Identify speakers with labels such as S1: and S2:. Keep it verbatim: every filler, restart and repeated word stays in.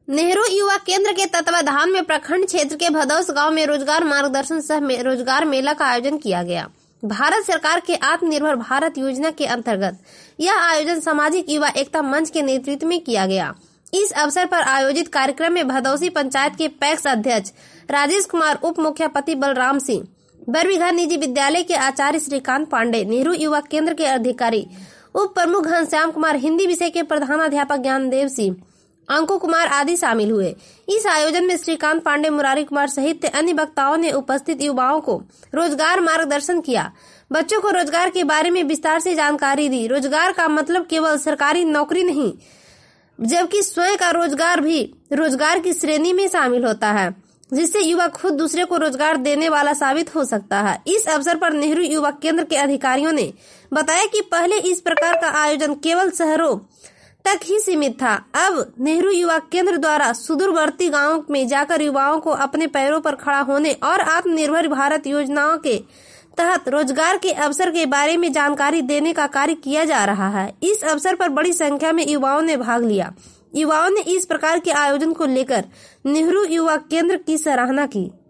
S1: नेहरू युवा केंद्र के तत्वाधान में प्रखंड क्षेत्र के भदौस गांव में रोजगार मार्गदर्शन सह में रोजगार मेला का आयोजन किया गया। भारत सरकार के आत्मनिर्भर भारत योजना के अंतर्गत यह आयोजन सामाजिक युवा एकता मंच के नेतृत्व में किया गया। इस अवसर पर आयोजित कार्यक्रम में भदौसी पंचायत के पैक्स अध्यक्ष राजेश कुमार, उप मुख्यापति बलराम सिंह, बरबीघा निजी विद्यालय के आचार्य श्रीकांत पांडे, नेहरू युवा केंद्र के अधिकारी उप प्रमुख घनश्याम कुमार, हिंदी विषय के प्रधानाध्यापक ज्ञानदेव सिंह, अंकु कुमार आदि शामिल हुए। इस आयोजन में श्रीकांत पांडे, मुरारी कुमार सहित अन्य वक्ताओं ने उपस्थित युवाओं को रोजगार मार्गदर्शन किया। बच्चों को रोजगार के बारे में विस्तार से जानकारी दी। रोजगार का मतलब केवल सरकारी नौकरी नहीं, जबकि स्वयं का रोजगार भी रोजगार की श्रेणी में शामिल होता है, जिससे युवा खुद दूसरे को रोजगार देने वाला साबित हो सकता है। इस अवसर पर नेहरू युवा केंद्र के अधिकारियों ने बताया कि पहले इस प्रकार का आयोजन केवल शहरों तक ही सीमित था। अब नेहरू युवा केंद्र द्वारा सुदूरवर्ती गांवों में जाकर युवाओं को अपने पैरों पर खड़ा होने और आत्मनिर्भर भारत योजनाओं के तहत रोजगार के अवसर के बारे में जानकारी देने का कार्य किया जा रहा है। इस अवसर पर बड़ी संख्या में युवाओं ने भाग लिया। युवाओं ने इस प्रकार के आयोजन को लेकर नेहरू युवा केंद्र की सराहना की।